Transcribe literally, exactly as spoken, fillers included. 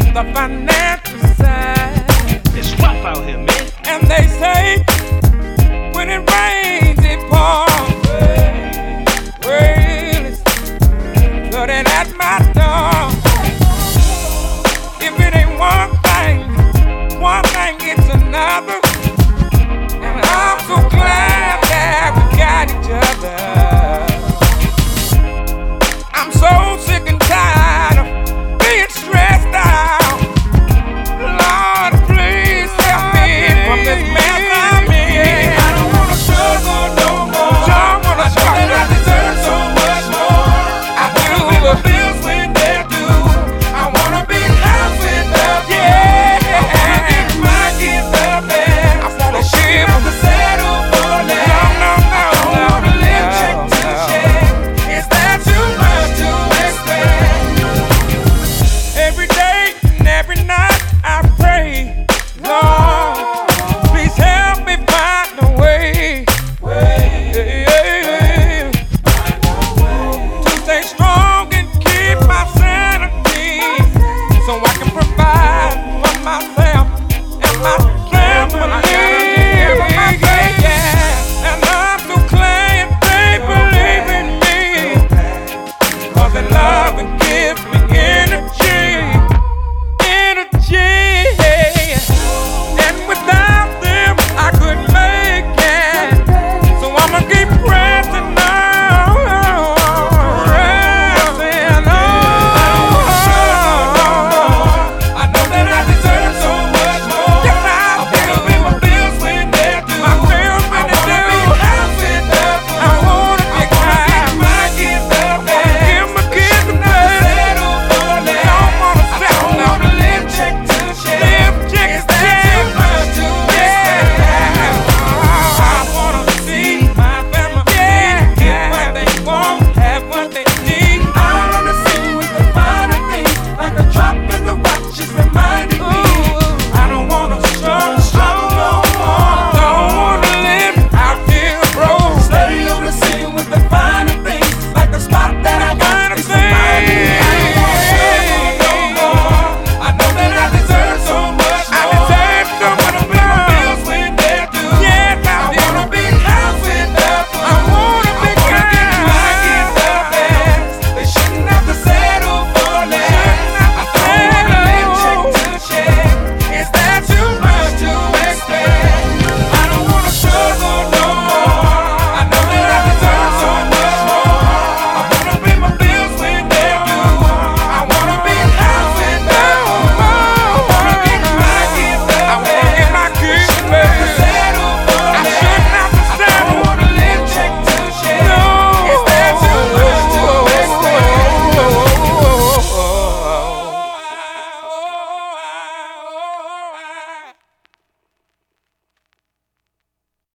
the financial side. It's rough out here, man. And they say when it rains, it pours. Well, it's flooding at my door. If it ain't one thing, one thing gets another. And I'm so glad that we got each other. I'm so